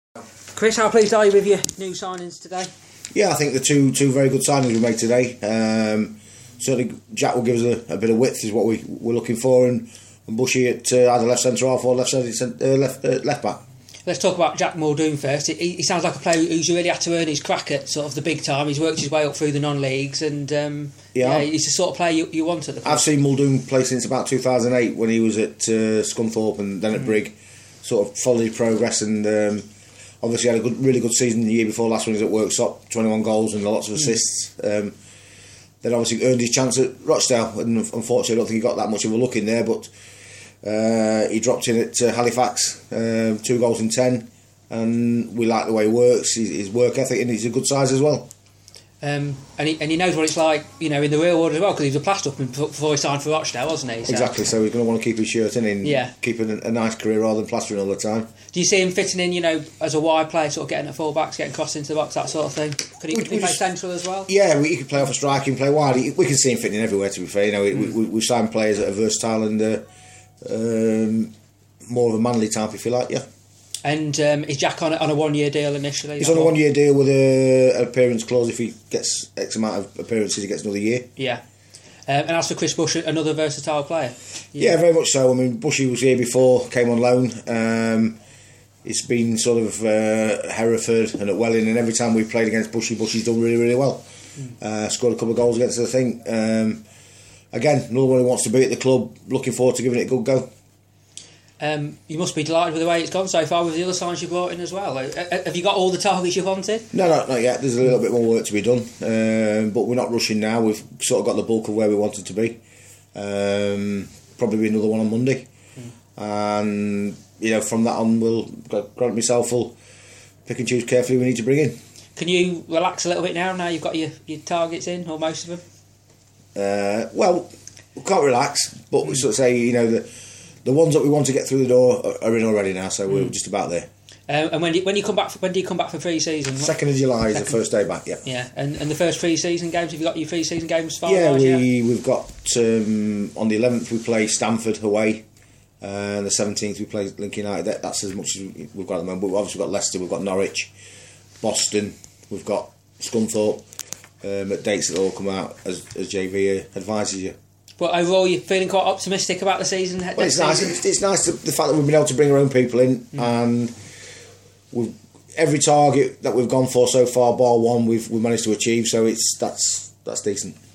Chris, how pleased are you with your new signings today? Yeah, I think the two very good signings we made today. Certainly, Jack will give us a bit of width, is what we're looking for, and Bushy at either left centre half or left back. Let's talk about Jack Muldoon first. He sounds like a player who's really had to earn his crack at sort of the big time. He's worked his way up through the non-leagues, and he's the sort of player you want at the club. I've seen Muldoon play since about 2008 when he was at Scunthorpe and then at Brig. Sort of followed his progress and obviously had a really good season the year before last when he was at Worksop, 21 goals and lots of assists. Then obviously earned his chance at Rochdale, and unfortunately I don't think he got that much of a look in there, but he dropped in at Halifax, 2 goals in 10, and we like the way he works, his work ethic, and he's a good size as well. And he knows what it's like, in the real world as well, because he was a plaster before he signed for Rochdale, wasn't he? So. Exactly, so he's going to want to keep his shirt in and keep a nice career rather than plastering all the time. Do you see him fitting in, as a wide player, sort of getting at full-backs, getting crossed into the box, that sort of thing? Could he play central as well? Yeah, he could play off a strike, he can play wide. We can see him fitting in everywhere, to be fair. We've signed players that are versatile and more of a manly type, if you like, yeah. And is Jack on a 1-year deal initially? He's on a 1-year deal with an appearance clause. If he gets X amount of appearances, he gets another year. Yeah. And as for Chris Bush, another versatile player? Yeah, very much so. I mean, Bushy was here before, came on loan. It's been sort of Hereford and at Welling, and every time we've played against Bushy, Bushy's done really, really well. Scored a couple of goals against us, I think. Again, another one who wants to be at the club, looking forward to giving it a good go. You must be delighted with the way it's gone so far with the other signs you brought in as well. Have you got all the targets you wanted? No, not yet. There's a little bit more work to be done, but we're not rushing now. We've sort of got the bulk of where we wanted to be. Probably be another one on Monday, and from that on, Grant myself will pick and choose carefully who we need to bring in. Can you relax a little bit now you've got your targets in, or most of them? Well, we can't relax, but we sort of say the ones that we want to get through the door are in already now, so we're just about there. And when do you come back? When do you come back for pre-season? 2nd of July is the first day back. Yeah. Yeah, and the first pre-season games. Have you got your pre-season games finalised? Yeah, we've got on the 11th we play Stamford away, and the 17th we play Lincoln United. That's as much as we've got at the moment. But we've obviously got Leicester, we've got Norwich, Boston, we've got Scunthorpe at dates that all come out as JV advises you. But overall, you're feeling quite optimistic about the season? Well, it's nice. It's nice the fact that we've been able to bring our own people in, and every target that we've gone for so far, bar one, we've managed to achieve. So that's decent.